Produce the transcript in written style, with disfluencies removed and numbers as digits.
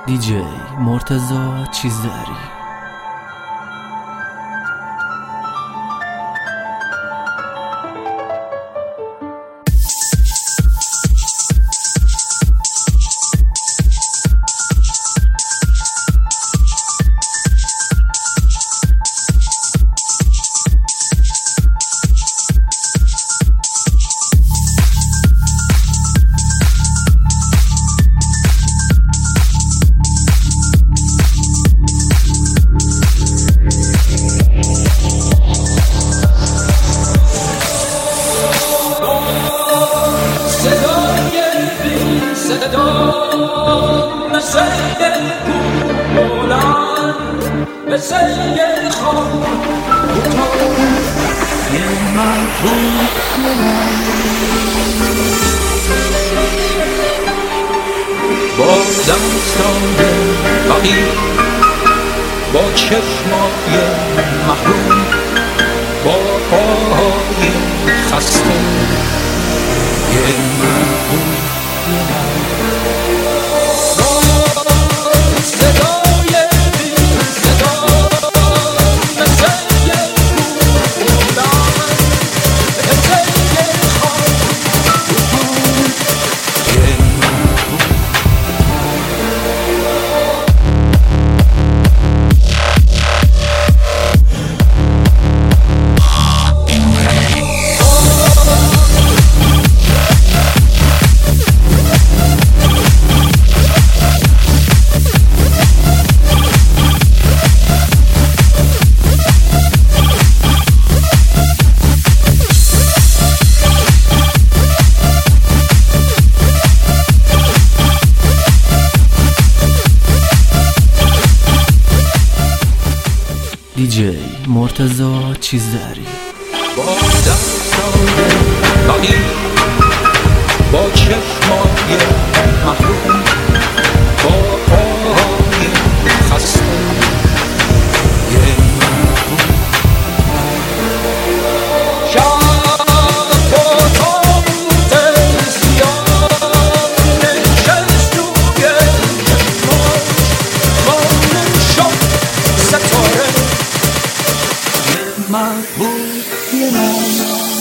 دیجی مرتضی چیزداری. با دستای فقیر، با چشمای محروم، با پاهای خسته، یه مرحوم دیجی مرتضی چیزداری. با دستای فقیر، با چشمای محروم، با پاهای خسته، یه مرحوم شب با تابوت سیاه نشست توی چشماش، خاموش شد ستاره، یه مرحوم